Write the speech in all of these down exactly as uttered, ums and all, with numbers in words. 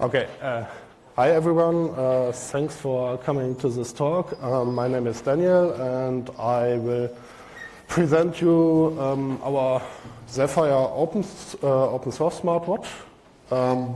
Okay. Uh, hi, everyone. Uh, thanks for coming to this talk. Um, my name is Daniel, and I will present you um, our Sapphire open, uh, open source smartwatch. Um,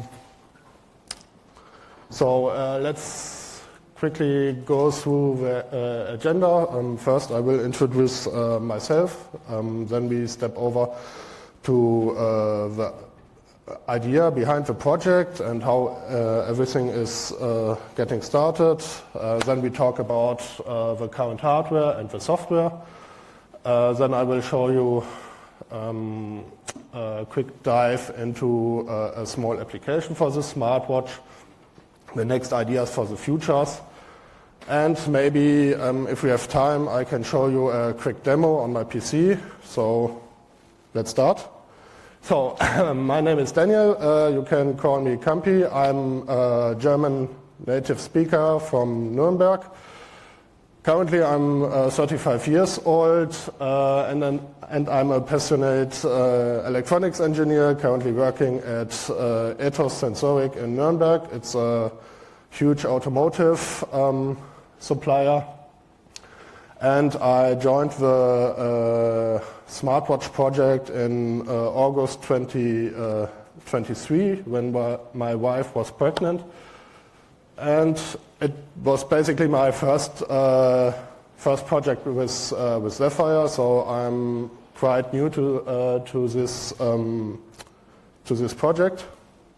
so uh, let's quickly go through the uh, agenda. Um, first, I will introduce uh, myself. Um, then we step over to uh, the idea behind the project and how uh, everything is uh, getting started. Uh, then we talk about uh, the current hardware and the software. Uh, then I will show you um, a quick dive into uh, a small application for the smartwatch, the next ideas for the futures, and maybe um, if we have time I can show you a quick demo on my P C. So let's start. So, my name is Daniel, uh, you can call me Campi. I'm a German native speaker from Nuremberg. Currently I'm uh, thirty-five years old uh, and, then, and I'm a passionate uh, electronics engineer currently working at uh, Ethos Sensoric in Nuremberg. It's a huge automotive um, supplier. And I joined the uh, smartwatch project in uh, August twenty twenty-three when my wife was pregnant. And it was basically my first uh, first project with uh, with Sapphire, so I'm quite new to uh, to this um, to this project.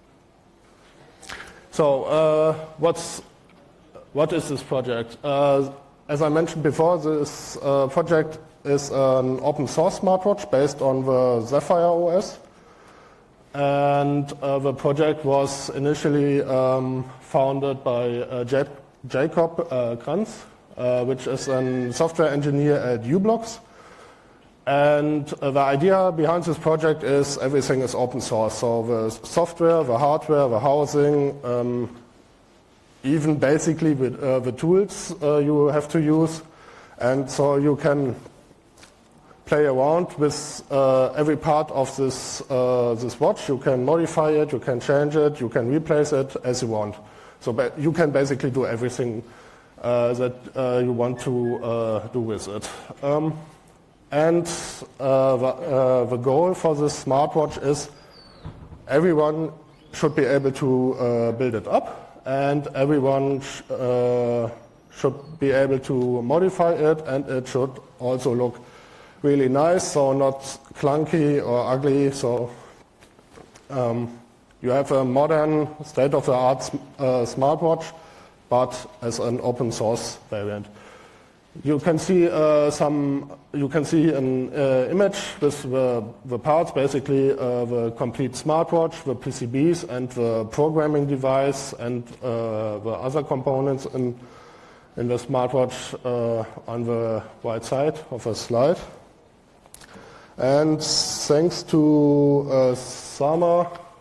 So uh, what's what is this project? Uh, As I mentioned before, this uh, project is an open source smartwatch based on the Sapphire O S. And uh, the project was initially um, founded by uh, J Jacob uh, Kranz, uh, which is a software engineer at u-blox. And uh, the idea behind this project is everything is open source. So the software, the hardware, the housing, um, even basically with uh, the tools uh, you have to use, and so you can play around with uh, every part of this uh, this watch. You can modify it, you can change it, you can replace it as you want. So you can basically do everything uh, that uh, you want to uh, do with it. Um, and uh, the, uh, the goal for this smartwatch is everyone should be able to uh, build it up. And everyone sh uh, should be able to modify it, and it should also look really nice, so not clunky or ugly. So um, you have a modern, state-of-the-art uh, smartwatch, but as an open source variant. You can see uh, some. You can see an uh, image with the, the parts, basically uh, the complete smartwatch, the P C Bs, and the programming device, and uh, the other components in in the smartwatch uh, on the right side of the slide. And thanks to uh, Sama,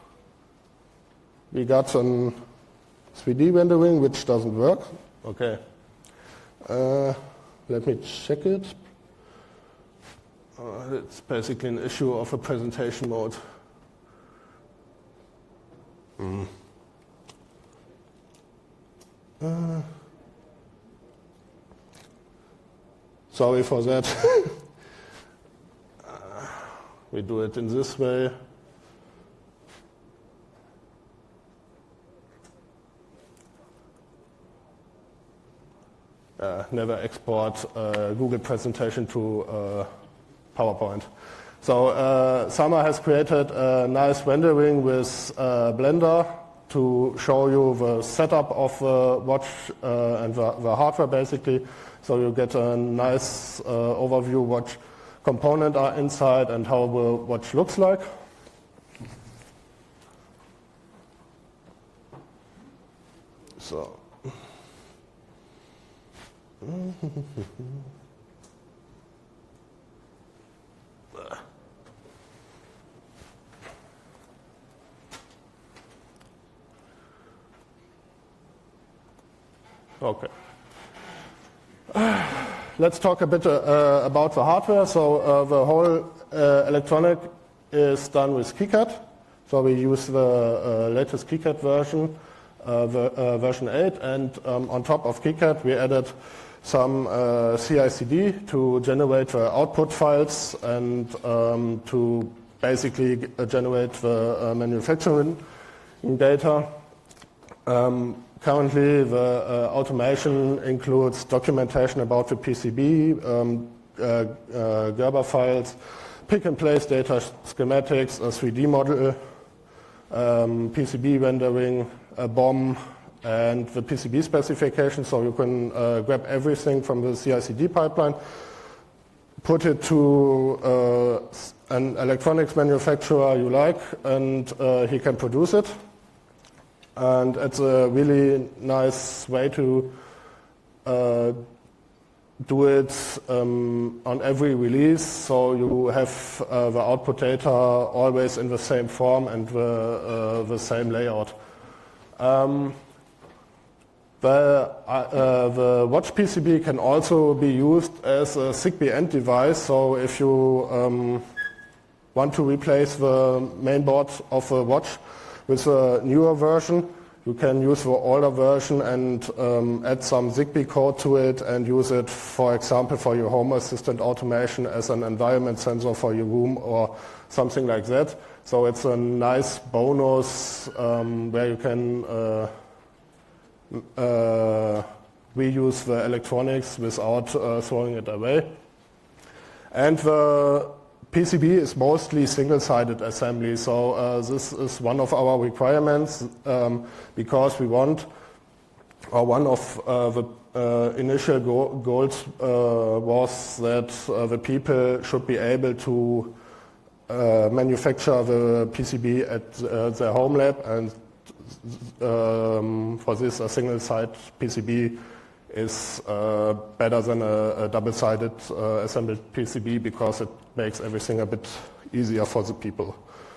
we got a three D rendering which doesn't work. Okay. Uh, Let me check it. Uh, it's basically an issue of a presentation mode. Mm. Uh, sorry for that. uh, we do it in this way. Uh, never export uh, Google presentation to uh, PowerPoint. So uh, Sama has created a nice rendering with uh, Blender to show you the setup of the watch uh, and the, the hardware basically. So you get a nice uh, overview what components are inside and how the watch looks like. So. Okay. Let's talk a bit uh, about the hardware. So uh, the whole uh, electronic is done with KiCad. So we use the uh, latest KiCad version. uh, ver uh, version eight, and um, on top of KiCad we added some uh, C I C D to generate the output files and um, to basically generate the uh, manufacturing data. Um, currently the uh, automation includes documentation about the P C B, um, uh, uh, Gerber files, pick and place data schematics, a three D model, um, P C B rendering, a B O M, and the P C B specification, so you can uh, grab everything from the C I C D pipeline, put it to uh, an electronics manufacturer you like, and uh, he can produce it. And it's a really nice way to uh, do it um, on every release, so you have uh, the output data always in the same form and the, uh, the same layout. Um, The, uh, the watch P C B can also be used as a Zigbee end device, so if you um, want to replace the main board of a watch with a newer version, you can use the older version and um, add some Zigbee code to it and use it, for example, for your home assistant automation as an environment sensor for your room or something like that. So it's a nice bonus um, where you can uh, Uh, reuse the electronics without uh, throwing it away. And the P C B is mostly single-sided assembly, so uh, this is one of our requirements um, because we want, or one of uh, the uh, initial go goals uh, was that uh, the people should be able to uh, manufacture the P C B at uh, their home lab, and Um, for this, a single-side P C B is uh, better than a, a double-sided uh, assembled P C B because it makes everything a bit easier for the people.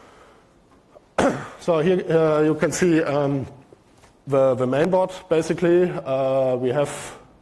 So here uh, you can see um, the, the main board, basically. Uh, we have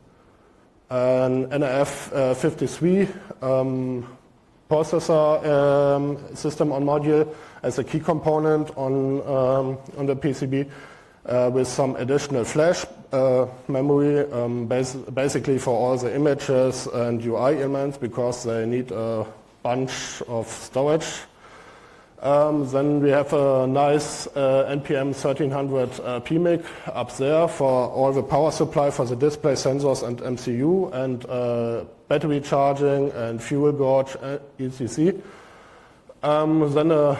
an N R F uh, fifty-three um, processor um, system on module as a key component on, um, on the P C B uh, with some additional flash uh, memory, um, bas basically for all the images and U I elements because they need a bunch of storage. Um, then we have a nice uh, N P M thirteen hundred uh, P M I C up there for all the power supply for the display sensors and M C U, and uh, battery charging and fuel gauge, uh, et cetera. Um, then a,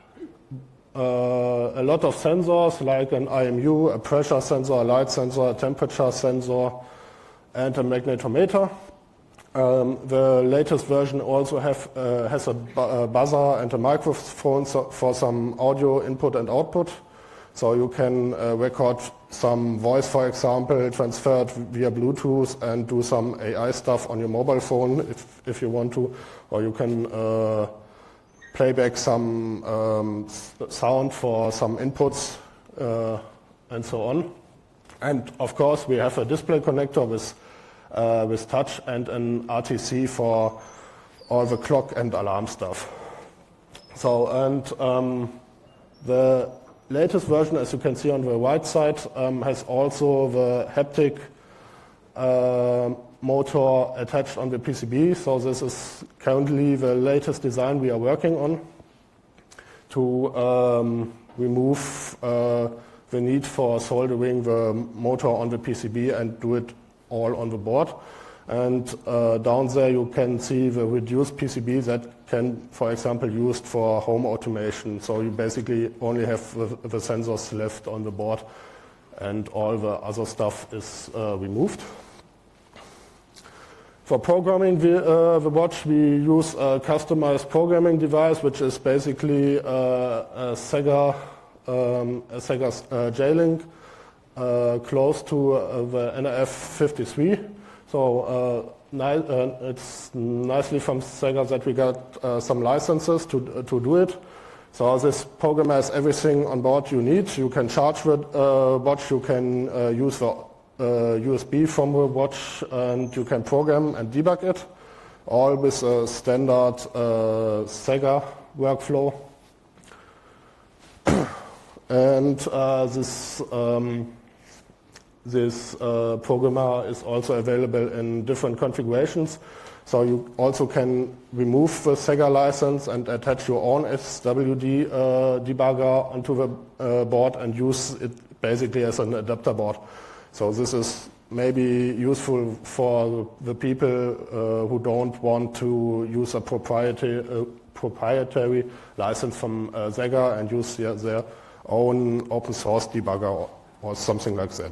uh, a lot of sensors like an I M U, a pressure sensor, a light sensor, a temperature sensor, and a magnetometer. Um, the latest version also have, uh, has a, bu a buzzer and a microphone so for some audio input and output. So you can uh, record some voice, for example, transfer it via Bluetooth and do some A I stuff on your mobile phone if, if you want to. Or you can uh, play back some um, sound for some inputs uh, and so on. And of course we have a display connector with Uh, with touch and an R T C for all the clock and alarm stuff. So, and um, the latest version, as you can see on the right side, um, has also the haptic uh, motor attached on the P C B. So this is currently the latest design we are working on to um, remove uh, the need for soldering the motor on the P C B and do it all on the board. And uh, down there you can see the reduced P C B that can, for example, used for home automation. So you basically only have the, the sensors left on the board and all the other stuff is uh, removed. For programming the, uh, the watch, we use a customized programming device, which is basically uh, a Sega, um, a Sega uh, J-Link Uh, close to uh, the N R F fifty-three. So uh, ni uh, it's nicely from Sega that we got uh, some licenses to, uh, to do it. So this program has everything on board you need. You can charge the uh, watch, you can uh, use the uh, U S B from the watch, and you can program and debug it, all with a standard uh, Sega workflow. and uh, this um, this uh, programmer is also available in different configurations. So you also can remove the Sega license and attach your own S W D uh, debugger onto the uh, board and use it basically as an adapter board. So this is maybe useful for the people uh, who don't want to use a proprietary, uh, proprietary license from uh, Sega and use their, their own open source debugger or, or something like that.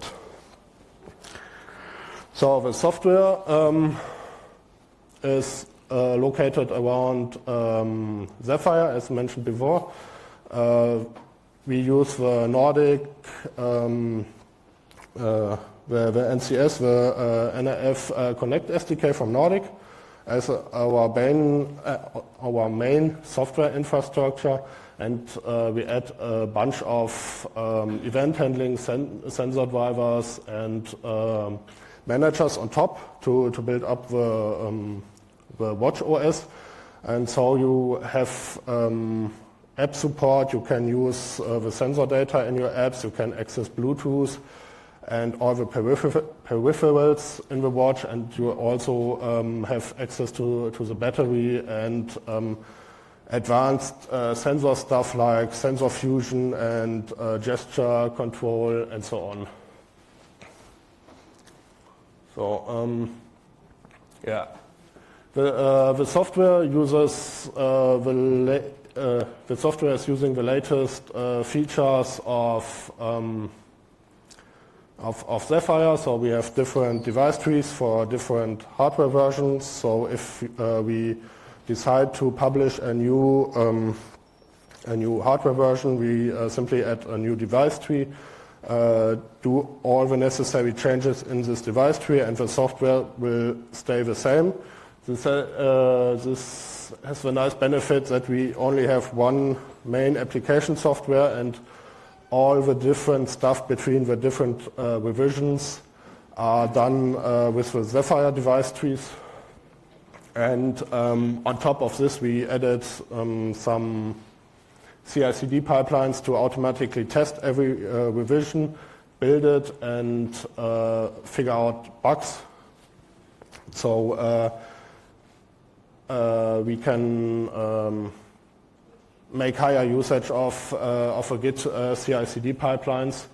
So the software um, is uh, located around um, Sapphire, as mentioned before. Uh, we use the Nordic, um, uh, the, the N C S, the uh, N R F uh, Connect S D K from Nordic as our main, uh, our main software infrastructure, and uh, we add a bunch of um, event handling sen sensor drivers and um, managers on top to, to build up the um, the watch O S, and so you have um, app support. You can use uh, the sensor data in your apps. You can access Bluetooth and all the peripher peripherals in the watch, and you also um, have access to to the battery and um, advanced uh, sensor stuff like sensor fusion and uh, gesture control and so on. So um, yeah. The, uh, the software uses uh, the, uh, the software is using the latest uh, features of, um, of of Sapphire. So we have different device trees for different hardware versions. So if uh, we decide to publish a new um, a new hardware version, we uh, simply add a new device tree, uh, do all the necessary changes in this device tree, and the software will stay the same. This, uh, this has the nice benefit that we only have one main application software, and all the different stuff between the different uh, revisions are done uh, with the Sapphire device trees. And um, on top of this, we added um, some C I C D pipelines to automatically test every uh, revision, build it, and uh, figure out bugs. So uh, Uh, we can um, make higher usage of, uh, of a Git uh, C I C D pipelines.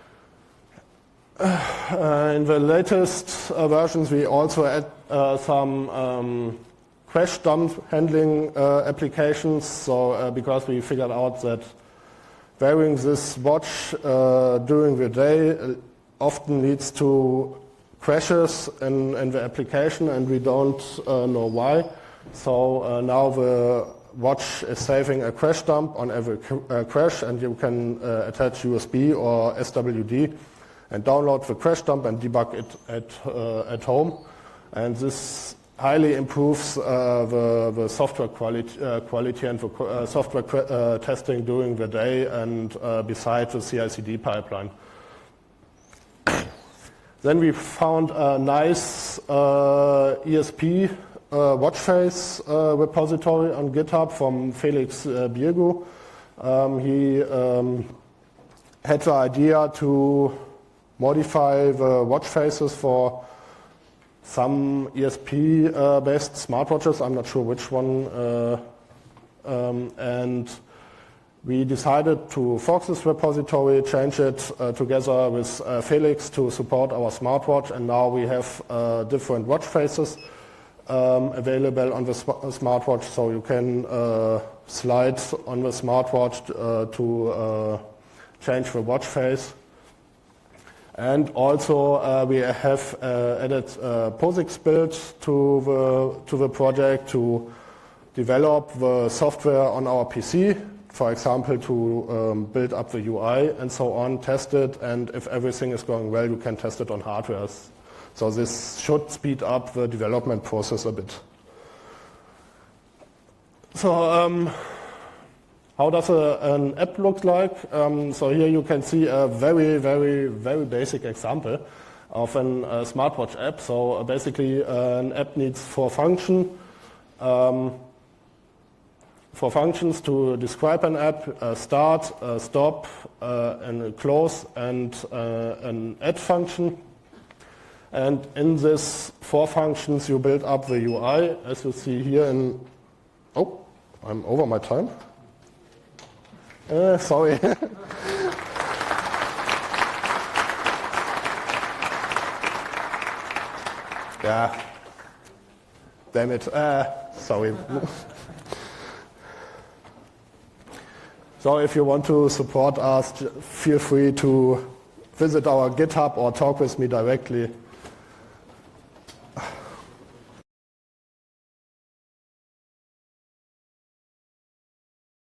Uh, in the latest uh, versions, we also add uh, some um, crash dump handling uh, applications. So uh, because we figured out that wearing this watch uh, during the day often leads to crashes in, in the application, and we don't uh, know why. So uh, now the watch is saving a crash dump on every uh, crash, and you can uh, attach U S B or S W D and download the crash dump and debug it at, uh, at home. And this highly improves uh, the, the software quality, uh, quality and the uh, software uh, testing during the day and uh, beside the C I C D pipeline. Then we found a nice uh, E S P Uh, watch face uh, repository on GitHub from Felix uh, Biergu. Um, he um, had the idea to modify the watch faces for some E S P-based uh, smartwatches. I'm not sure which one. Uh, um, and we decided to fork this repository, change it uh, together with uh, Felix to support our smartwatch, and now we have uh, different watch faces Um, available on the sm smartwatch, so you can uh, slide on the smartwatch uh, to uh, change the watch face. And also uh, we have uh, added uh, POSIX build to the to the project to develop the software on our P C, for example, to um, build up the U I and so on, test it, and if everything is going well, you can test it on hardware. So this should speed up the development process a bit. So um, how does a, an app look like? Um, so here you can see a very, very, very basic example of a uh, smartwatch app. So uh, basically uh, an app needs four functions. Um, four functions to describe an app: a start, a stop, uh, and a close, and uh, an add function. And in these four functions, you build up the U I, as you see here in. Oh, I'm over my time. Uh, sorry. Yeah. Damn it. Uh, sorry. So if you want to support us, feel free to visit our GitHub or talk with me directly.